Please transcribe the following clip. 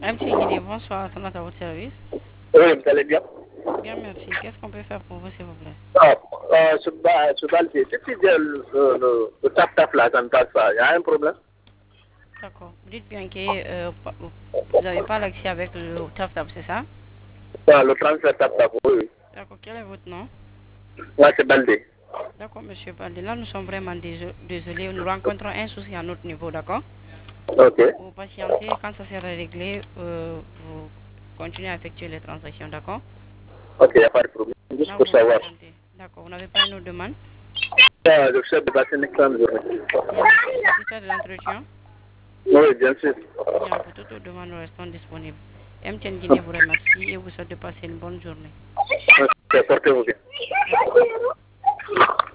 MC Guinée, bonsoir, ton à votre service. Oui, vous allez bien? Bien, merci. Qu'est-ce qu'on peut faire pour vous, s'il vous plaît? Ah, ce Baldi, depuis que le tap-tap là, ça ne passe pas, il y a un problème? D'accord. Vous dites bien que vous n'avez pas l'accès avec le TAF-TAP, c'est ça? Le transfert tap-tap, oui, oui. D'accord. Quel est votre nom? Là, c'est Baldi. D'accord, monsieur Balde. Là, nous sommes vraiment désolés. Nous rencontrons un souci à notre niveau, d'accord? Ok, Vous patientez. Quand ça sera réglé, vous continuez à effectuer les transactions, d'accord? ok, il n'y a pas de problème. Juste Là, pour vous savoir. patientez. D'accord. Vous n'avez pas une autre demande? Je souhaite de passer une excellente journée. Bien, vous satisfait de l'entretien? Oui, bien sûr. Bien, pour toute autre demande, nous restons disponibles. MTN Guinée vous remercie et vous souhaite de passer une bonne journée. Ok, portez-vous bien. Merci.